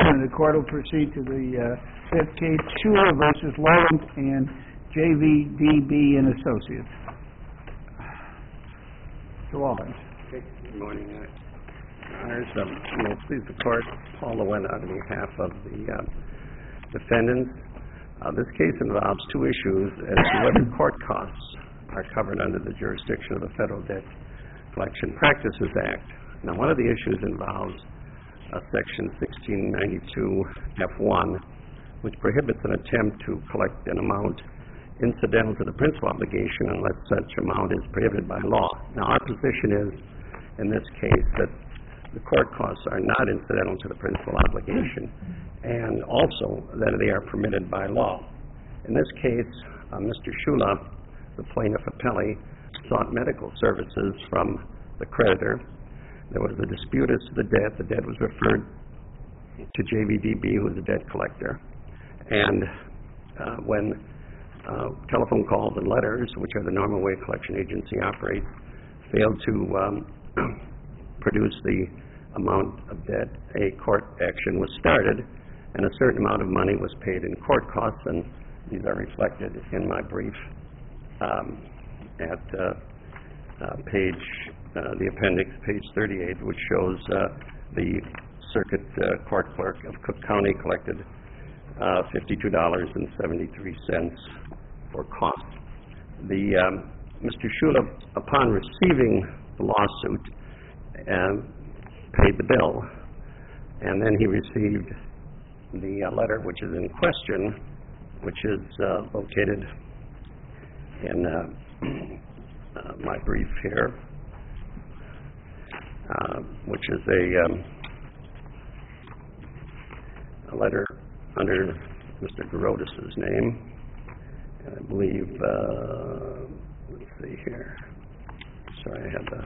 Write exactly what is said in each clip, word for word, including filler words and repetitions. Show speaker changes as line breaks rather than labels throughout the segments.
and the court will proceed to the uh, fifth case, Schuler versus Lawrence and J V D B and Associates. Mister Lawrence.
Okay. Good morning, uh, Honors. Um, may it please the court, Paul Lewin on behalf of the uh, defendants. Uh, this case involves two issues as to whether court costs are covered under the jurisdiction of the Federal Debt Collection Practices Act. Now, one of the issues involves uh, Section sixteen ninety-two F one, which prohibits an attempt to collect an amount incidental to the principal obligation unless such amount is prohibited by law. Now, our position is, in this case, that the court costs are not incidental to the principal obligation, and also that they are permitted by law. In this case, uh, Mister Schuler, the plaintiff appellee, sought medical services from the creditor. There was a dispute as to the debt. The debt was referred to J V D B, who is a debt collector. And uh, when uh, telephone calls and letters, which are the normal way a collection agency operates, failed to um, produce the amount of debt, a court action was started, and a certain amount of money was paid in court costs, and these are reflected in my brief um, at uh, uh, page, uh, the appendix, page thirty-eight, which shows uh, the circuit uh, court clerk of Cook County collected uh, fifty-two dollars and seventy-three cents for costs. The um, Mister Schuler, upon receiving the lawsuit, uh, paid the bill, and then he received the uh, letter which is in question, which is uh, located in uh, uh, my brief here, uh, which is a, um, a letter under Mister Garotas' name, and I believe, uh, let's see here, sorry, I have the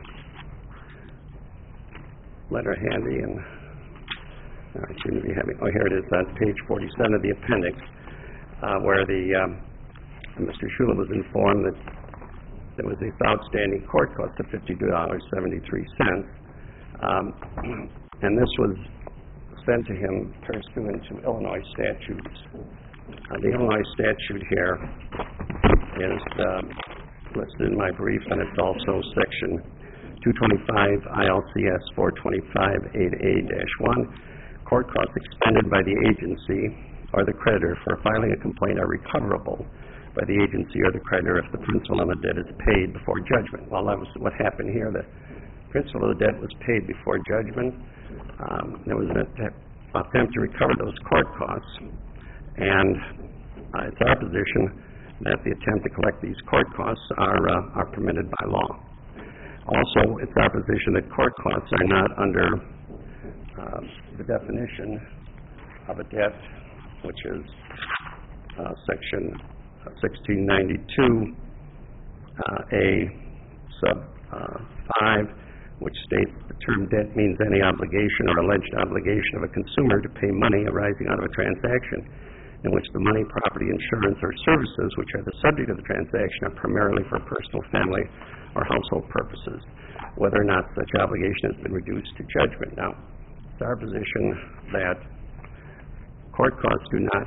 letter handy, and I seem to be having, oh, here it is on page forty-seven of the appendix, uh, where the um, Mister Schuler was informed that there was this outstanding court cost of fifty-two dollars and seventy-three cents, um, and this was sent to him pursuant to Illinois statutes. Uh, the Illinois statute here is um, listed in my brief, and it's also section two twenty-five I L C S four twenty-five eight A dash one. Court costs expended by the agency or the creditor for filing a complaint are recoverable by the agency or the creditor if the principal of the debt is paid before judgment. Well, that was what happened here. The principal of the debt was paid before judgment. Um, there was an attempt, attempt to recover those court costs, and uh, it's our position that the attempt to collect these court costs are uh, are permitted by law. Also, it's our position that court costs are not under uh, the definition of a debt, which is uh, section sixteen ninety-two uh, A sub uh, five, which states the term debt means any obligation or alleged obligation of a consumer to pay money arising out of a transaction in which the money, property, insurance, or services which are the subject of the transaction are primarily for personal, family, or household purposes, whether or not such obligation has been reduced to judgment. Now, it's our position that court costs do not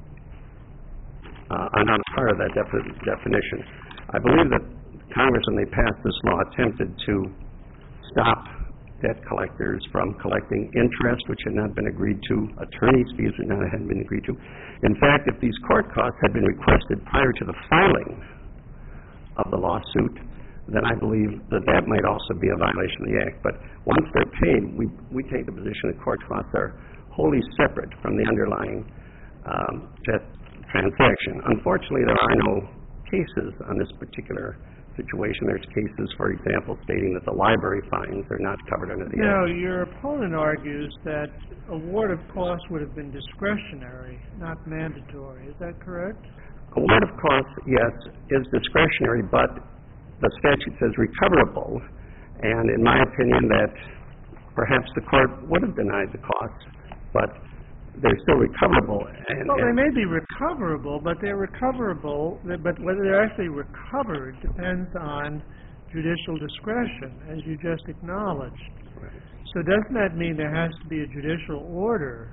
uh, are not part of that defi- definition. I believe that Congress, when they passed this law, attempted to stop debt collectors from collecting interest which had not been agreed to, attorney's fees which not had been agreed to. In fact, if these court costs had been requested prior to the filing of the lawsuit, then I believe that that might also be a violation of the Act. But once they're paid, we, we take the position that court costs are wholly separate from the underlying um, debt transaction. Unfortunately, there are no cases on this particular situation. There's cases, for example, stating that the library fines are not covered under the
Now,
Act.
your opponent argues that award of costs would have been discretionary, not mandatory. Is that correct?
Award of costs, yes, is discretionary, but the statute says recoverable, and in my opinion that perhaps the court would have denied the costs, but they're still recoverable. And,
well,
and
they may be recoverable, but they're recoverable, but whether they're actually recovered depends on judicial discretion, as you just acknowledged.
Right.
So doesn't that mean there has to be a judicial order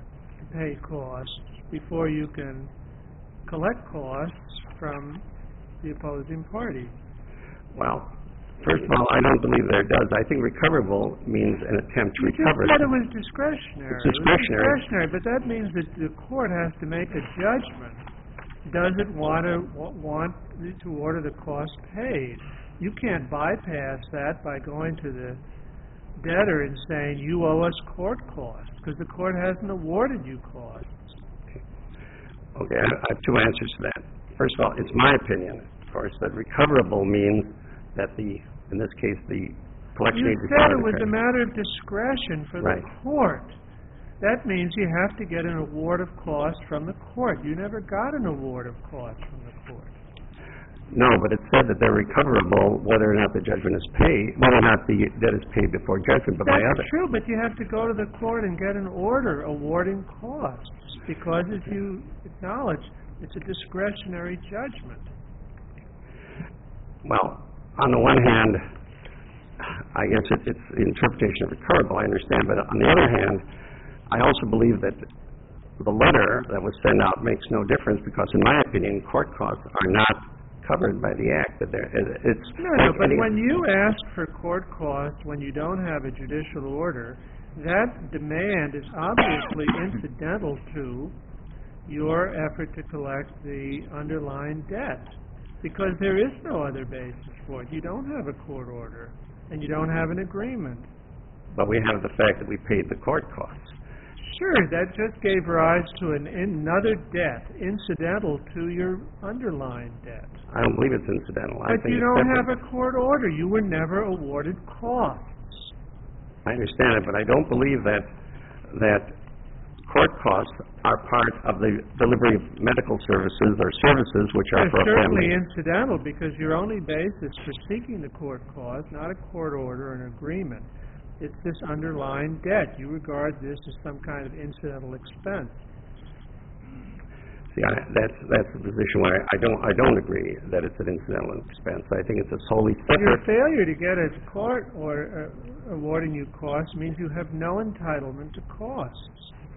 pay costs before you can collect costs from the opposing party.
Well, first of all, I don't believe there does. I think recoverable means an attempt to
You
recover.
just said it was discretionary.
It's discretionary.
It was discretionary, but that means that the court has to make a judgment. Does it want to want to order the cost paid? You can't bypass that by going to the debtor and saying, you owe us court costs, because the court hasn't awarded you costs.
Okay, I I have two answers to that. First of all, it's my opinion, of course, that recoverable means that the, in this case, the collection
You
agency...
said it was a matter of discretion for
Right.
the court. That means you have to get an award of costs from the court. You never got an award of costs from the court.
No, but it said that they're recoverable whether or not the judgment is paid, whether or not the debt is paid before judgment, but by
That's
others.
true, but you have to go to the court and get an order awarding costs, because as you acknowledge, it's a discretionary judgment.
Well, on the one hand, I guess it, it's the interpretation of recoverable, I understand, but on the other hand, I also believe that the letter that was sent out makes no difference, because in my opinion, court costs are not covered by the Act. That they're, it's
No, no,
like
but
any-
when you ask for court costs when you don't have a judicial order, that demand is obviously incidental to your effort to collect the underlying debt, because there is no other basis for it. You don't have a court order, and you don't have an agreement.
But we have the fact that we paid the court costs.
Sure, that just gave rise to an, another debt incidental to your underlying debt.
I don't believe it's incidental. I
But
think
you
it's
don't
separate.
have a court order. You were never awarded costs.
I understand it, but I don't believe that that court costs are part of the delivery of medical services or services which are
They're
for a
certainly
family.
incidental, because your only basis for seeking the court cost, not a court order or an agreement, it's this underlying debt. You regard this as some kind of incidental expense.
See, I, that's that's the position where I, I don't I don't agree that it's an incidental expense. I think it's a solely
Your
separate.
failure to get a court or uh, awarding you costs means you have no entitlement to costs.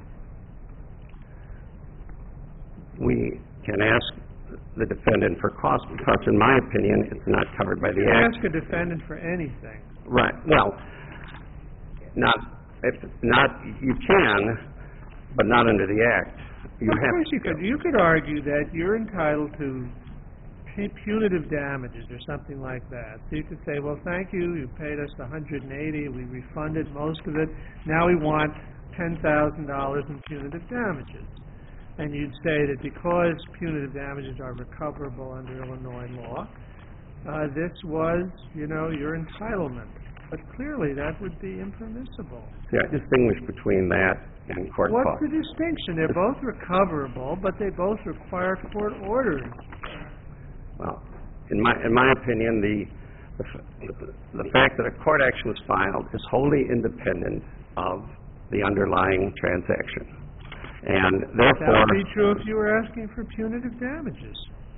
We can ask the defendant for costs because, in my opinion, it's not covered by the
You
Act.
ask a defendant for anything.
Right. Well, not if not you can, but not under the Act. You
Of
have
course you could. You could argue that you're entitled to pu- punitive damages or something like that. So you could say, well, thank you, you paid us one hundred eighty, we refunded most of it, now we want ten thousand dollars in punitive damages. And you'd say that because punitive damages are recoverable under Illinois law, uh, this was, you know, your entitlement. But clearly that would be impermissible.
See, I distinguish between that and court
What's
costs.
the distinction? They're both recoverable, but they both require court orders.
Well, in my in my opinion, the the, f- the fact that a court action was filed is wholly independent of the underlying transaction, and
That
therefore,
would be true if you were asking for punitive damages.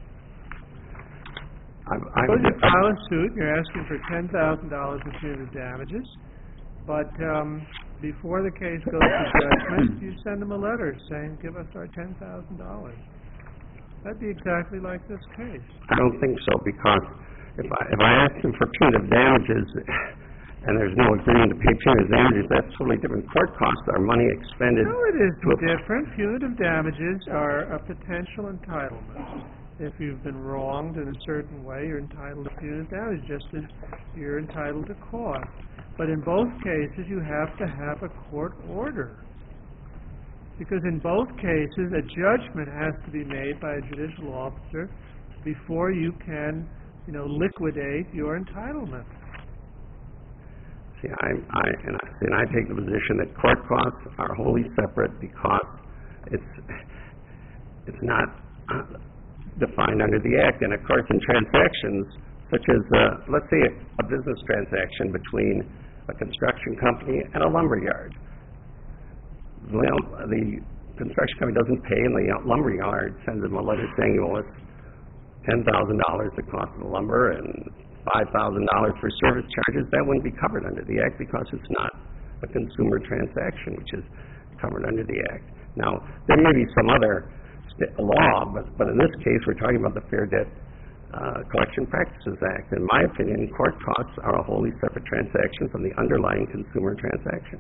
I, I
Suppose
would,
you file a suit, you're asking for ten thousand dollars in punitive damages, but um, before the case goes to judgment, you send them a letter saying, give us our ten thousand dollars. That'd be exactly like this case.
I don't think so, because if I if I ask them for punitive damages and there's no agreement to pay punitive damages, that's totally different. Court costs are money expended.
No, it is
to a-
different. Punitive damages are a potential entitlement. If you've been wronged in a certain way, you're entitled to punitive damage, just as you're entitled to cost. But in both cases, you have to have a court order. Because in both cases, a judgment has to be made by a judicial officer before you can, you know, liquidate your entitlement.
See, I, I, and I, and I take the position that court costs are wholly separate because it's it's not defined under the Act. And of course, in transactions such as, uh, let's say, a, a business transaction between a construction company and a lumber yard. Well, the construction company doesn't pay, and the lumber yard sends them a letter saying, well, it's ten thousand dollars the cost of the lumber and five thousand dollars for service charges. That wouldn't be covered under the Act because it's not a consumer transaction, which is covered under the Act. Now, there may be some other st- law, but, but in this case, we're talking about the Fair Debt uh, Collection Practices Act. In my opinion, court costs are a wholly separate transaction from the underlying consumer transaction.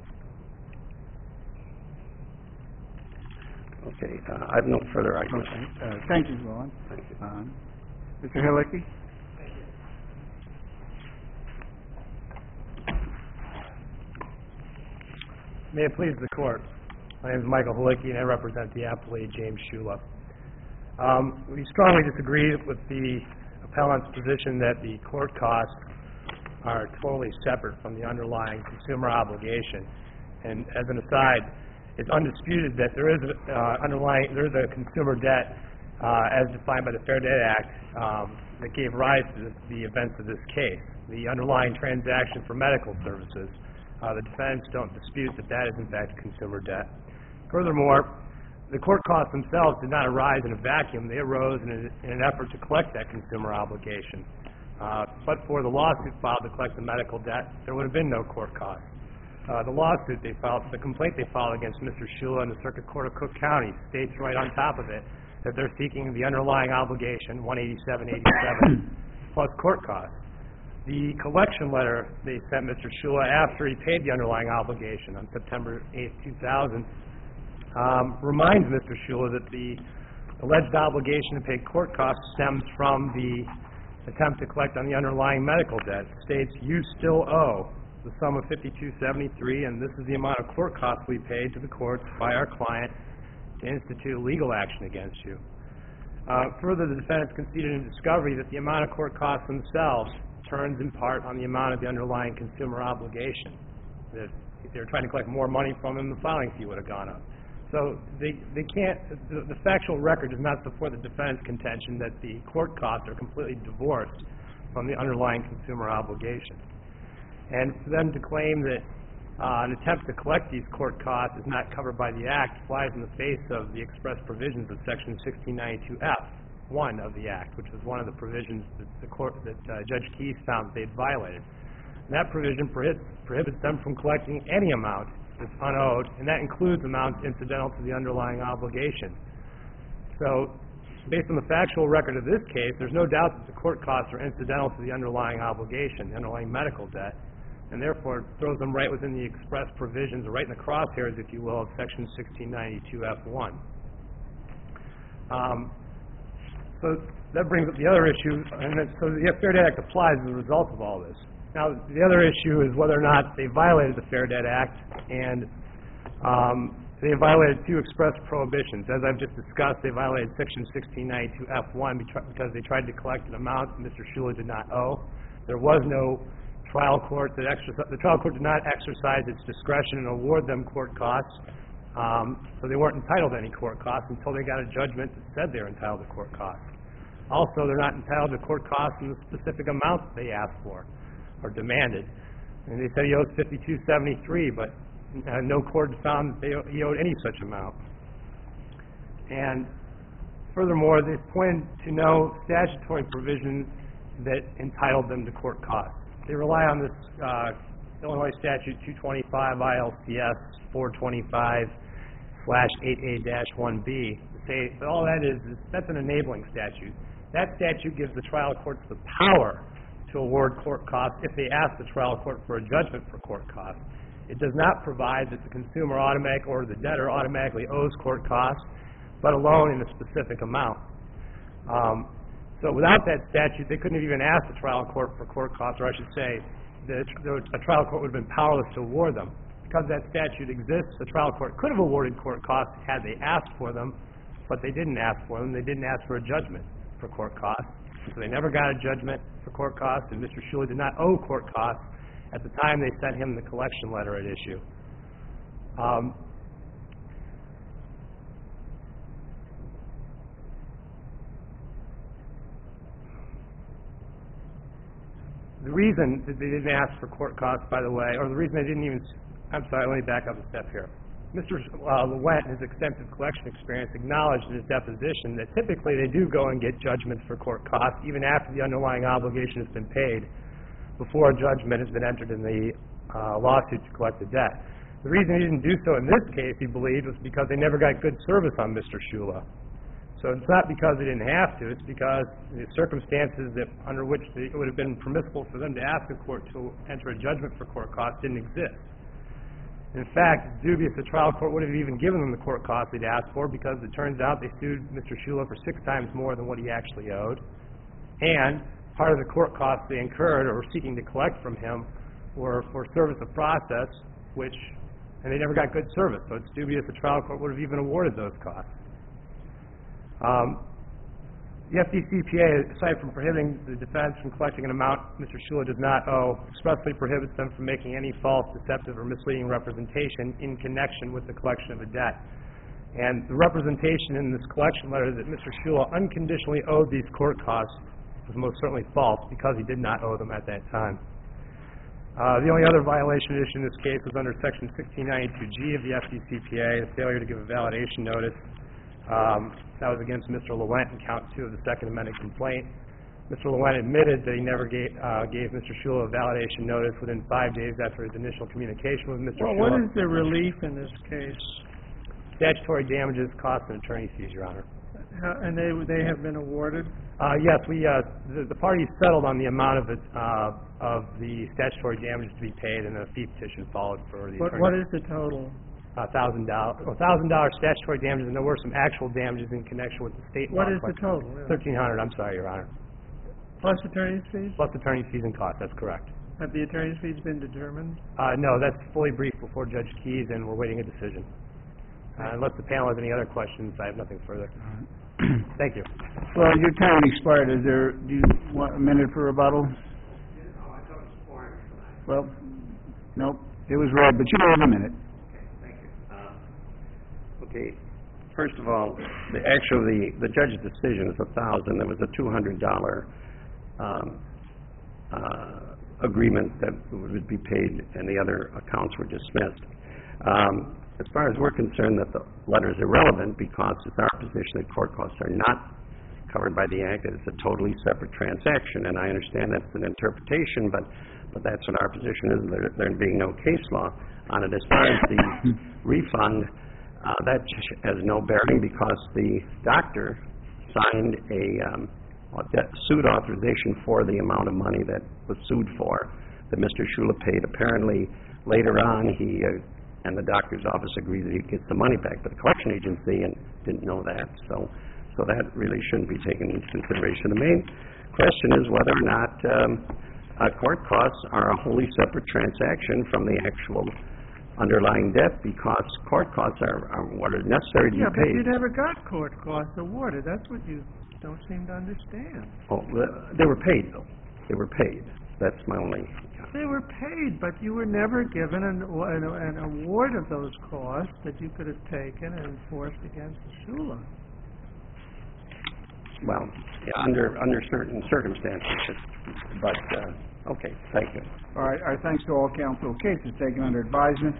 Okay, uh, I have no further arguments.
Okay. Uh, thank you, Roland.
Thank you.
Um, Mister Halicki?
May it please the Court. My name is Michael Halicki, and I represent the appellee, James Shula. Um, we strongly disagree with the appellant's position that the court costs are totally separate from the underlying consumer obligation. And as an aside, it's undisputed that there is a, uh, underlying there is a consumer debt uh, as defined by the Fair Debt Act um, that gave rise to the, the events of this case. The underlying transaction for medical services. Uh, the defendants don't dispute that that is in fact consumer debt. Furthermore, the court costs themselves did not arise in a vacuum. They arose in, a, in an effort to collect that consumer obligation. Uh, but for the lawsuit filed to collect the medical debt, there would have been no court costs. Uh, the lawsuit they filed, the complaint they filed against Mister Shula in the Circuit Court of Cook County states right on top of it that they're seeking the underlying obligation, one eighty-seven eighty-seven, plus court costs. The collection letter they sent Mister Shula after he paid the underlying obligation on September eighth, two thousand, um, reminds Mister Shula that the alleged obligation to pay court costs stems from the attempt to collect on the underlying medical debt. It states, you still owe the sum of fifty-two seventy-three, and this is the amount of court costs we paid to the courts by our client to institute legal action against you. Uh, further, the defendants conceded in discovery that the amount of court costs themselves turns in part on the amount of the underlying consumer obligation. That if they were trying to collect more money from him, the filing fee would have gone up. So they, they can't, the, the factual record does not support the defendant's contention that the court costs are completely divorced from the underlying consumer obligation. And for them to claim that uh, an attempt to collect these court costs is not covered by the Act flies in the face of the express provisions of Section sixteen ninety-two F, one of the Act, which was one of the provisions that the court, that uh, Judge Keyes found they'd violated. And that provision prohibits, prohibits them from collecting any amount that's unowed, and that includes amounts incidental to the underlying obligation. So, based on the factual record of this case, there's no doubt that the court costs are incidental to the underlying obligation, the underlying medical debt, and therefore it throws them right within the express provisions, or right in the crosshairs, if you will, of Section sixteen ninety-two F one. Um, so that brings up the other issue, and that, so the Fair Debt Act applies as a result of all this. Now, the other issue is whether or not they violated the Fair Debt Act, and um, they violated two express prohibitions. As I've just discussed, they violated Section sixteen ninety-two F one because they tried to collect an amount that Mister Shula did not owe. There was no trial court that exercised, the trial court did not exercise its discretion and award them court costs, um, so they weren't entitled to any court costs until they got a judgment that said they're entitled to court costs. Also, they're not entitled to court costs in the specific amount that they asked for or demanded. And they said he owes fifty-two seventy-three, but uh, no court found that they, he owed any such amount. And furthermore, they pointed to no statutory provision that entitled them to court costs. They rely on this uh, Illinois Statute two twenty-five I L C S four twenty-five slash eight A dash one B to say that all that is, is that's an enabling statute. That statute gives the trial courts the power to award court costs if they ask the trial court for a judgment for court costs. It does not provide that the consumer automatic or the debtor automatically owes court costs, but alone in a specific amount. Um, so without that statute, they couldn't have even asked the trial court for court costs, or I should say, the, the, a trial court would have been powerless to award them. Because that statute exists, the trial court could have awarded court costs had they asked for them, but they didn't ask for them. They didn't ask for a judgment for court costs. So they never got a judgment for court costs, and Mister Shula did not owe court costs at the time they sent him the collection letter at issue. Um, the reason that they didn't ask for court costs, by the way, or the reason they didn't even, I'm sorry, let me back up a step here. Mister Uh, Lewent, in his extensive collection experience, acknowledged in his deposition that typically they do go and get judgments for court costs even after the underlying obligation has been paid, before a judgment has been entered in the uh, lawsuit to collect the debt. The reason he didn't do so in this case, he believed, was because they never got good service on Mister Shula. So it's not because they didn't have to, it's because the circumstances that, under which they, it would have been permissible for them to ask the court to enter a judgment for court costs didn't exist. In fact, it's dubious the trial court would have even given them the court costs they'd asked for, because it turns out they sued Mister Shula for six times more than what he actually owed. And part of the court costs they incurred or were seeking to collect from him were for service of process, which, and they never got good service, so it's dubious the trial court would have even awarded those costs. Um, the F D C P A, aside from prohibiting the defense from collecting an amount Mister Shula does not owe, expressly prohibits them from making any false, deceptive, or misleading representation in connection with the collection of a debt. And the representation in this collection letter that Mister Shula unconditionally owed these court costs was most certainly false, because he did not owe them at that time. Uh, the only other violation issue in this case was under Section sixteen ninety-two G of the F D C P A, the failure to give a validation notice. Um, that was against Mister Lewent in count two of the Second Amendment complaint. Mister Lewent admitted that he never gave, uh, gave Mister Shula a validation notice within five days after his initial communication with Mister
Well,
Shula.
what is the relief in this case?
Statutory damages, costs, and attorney fees, Your Honor.
How- And they, they have been awarded?
Uh, yes, we, uh, the, the parties settled on the amount of it, uh, of the statutory damages to be paid, and a fee petition followed for the
What,
attorney.
what is the total?
A thousand dollar, a thousand dollar statutory damages, and there were some actual damages in connection with the state law.
What is the total? yeah?
Thirteen hundred, I'm sorry, Your Honor.
Plus attorney's fees?
Plus attorney fees and costs, that's correct.
Have the attorney's fees been determined?
Uh, no, that's fully briefed before Judge Keyes, and we're waiting a decision. Uh, unless the panel has any other questions, I have nothing further. Thank you.
Well, your time expired. Is there, do you want a minute for rebuttal? Well, nope, it was read, but you have a minute.
Okay, first of all, the actual, the, the judge's decision is a thousand. There was a two hundred dollar um, uh, agreement that would be paid, and the other accounts were dismissed. Um, as far as we're concerned, that the letter is irrelevant, because it's our position that court costs are not covered by the Act, that it's a totally separate transaction, and I understand that's an interpretation, but, but that's what our position is, there, there being no case law on it. As far as the refund, Uh, that has no bearing, because the doctor signed a, um, a debt suit authorization for the amount of money that was sued for, that Mister Shula paid. Apparently, later on, he uh, and the doctor's office agreed that he gets the money back, but the collection agency and didn't know that, so so that really shouldn't be taken into consideration. The main question is whether or not um, uh, court costs are a wholly separate transaction from the actual underlying debt, because court costs are, are what are necessary to
Yeah,
be
but
paid.
you never got court costs awarded. That's what you don't seem to understand.
Oh, the- they were paid, though. They were paid. That's my only...
They were paid, but you were never given an, an, an award of those costs that you could have taken and enforced against the Shula.
Well, yeah, under, under certain circumstances, it's- but, uh, okay, thank you.
All right, our thanks to all counsel. Case is taken under advisement.